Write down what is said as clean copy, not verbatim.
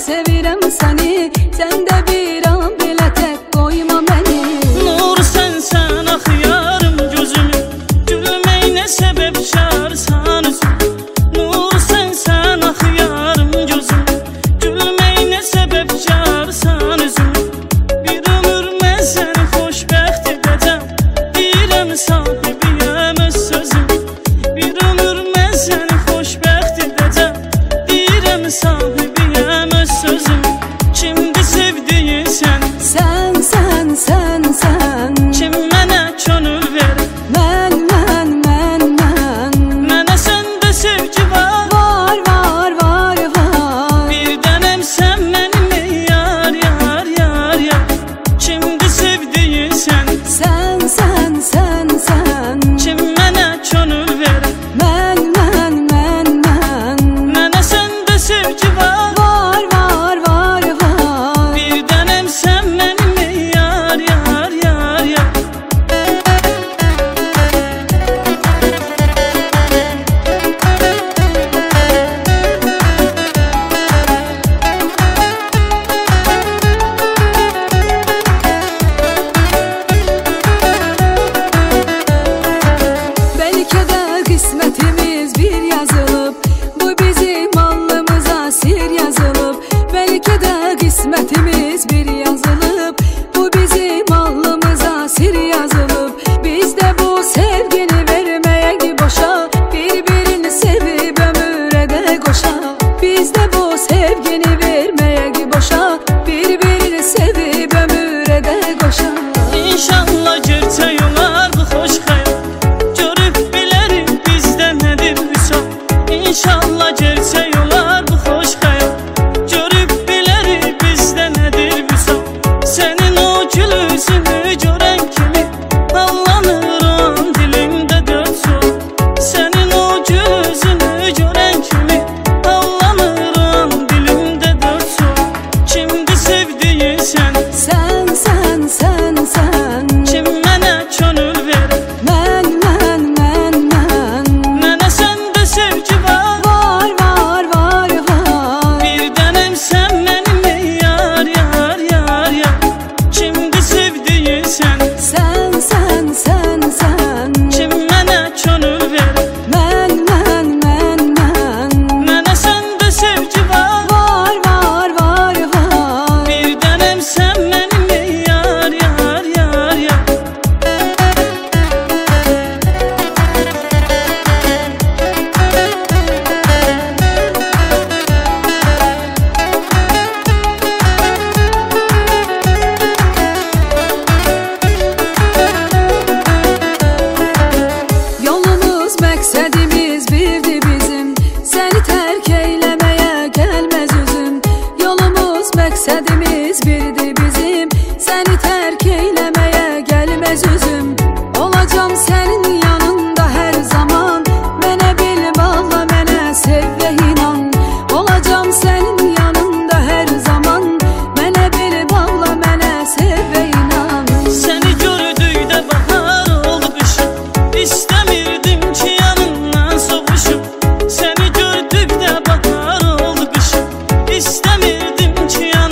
sevirəm səni, sən də bir an belə tək qoyma məni. Nur sənsən axıyarım gözümü, gülməyinə səbəb çağırsan üzüm. Nur sənsən axıyarım gözümü, gülməyinə səbəb çağırsan üzüm. Bir ömür mən səni xoşbəxt edəcəm, deyirəm sahibiyəm öz sözüm. Bir ömür mən səni xoşbəxt edəcəm, deyirəm sahibiyəm öz sözüm. Kimdir sevdiyin sən? Sən, sən, sən, sən. Kim mənə könül verir? Mən. Mənə səndə sevgi var. Var, var, var, var. Bir dənəm sən mənim yar, yar, yar, yar. Kimdir sevdiyin sən? Sən, sən, sən, sən. Kim mənə könül verir? Mən. Mənə səndə sevgi var. Var, var, var, var. Bir dənəm sən mənim yar, yar, yar, yar. Bəlkə də qismətimiz bir yazılıb, bu bizim alnımıza sir yazılıb. Bəlkə də qismətimiz bir yazılıb, bu bizim alnımıza sir yazılıb. Biz də bu sevgini verməyək boşa, bir-birini sevib ömür edək qoşa. Biz də bu sevgini verməyək boşa, bir-birini sevib ömür edək qoşa. İnşallah gerçək olar bu xoş xəyal, görüb bilərik bizdə nədir vüsal. İnşallah gerçək olar bu xoş xəyal, görüb bilərik bizdə nədir vüsal. Sənin o gül üzünü görən kimi allanıram dilimdə dörd sual. Sənin o gül üzünü görən kimi allanıram dilimdə dörd sual. Kimdir sevdiyin sən? Sən, sən, sən, sən. Kim mənə könül verir? Mən. Mənə səndə sevgi var. Var, var, var, var. Bir dənəm sən mənim yar, yar, yar, yar. Kimdir sevdiyin sən? Sən, sən, sən, sən. Kim mənə könül verir? Mən. Mənə səndə sevgi var. Var, var, var, var. Bir dənəm sən mənim yar, yar, yar, yar. Yolumuz, məqsədimiz birdir bizim, səni tərk eyləməyə gəlməz üzüm. Yolumuz, məqsədimiz birdir bizim, səni tərk eyləməyə gəlməz üzüm. Olacam sənin yanında hər zaman, mənə bil bağla, mənə sev və inan. Olacam sənin yanında hər zaman, mənə bil bağla, mənə sev və inan. Səni gördükdə bahar oldu qışım, İstəmirdim ki yanından soğuşum. Səni gördükdə bahar oldu qışım, İstəmirdim ki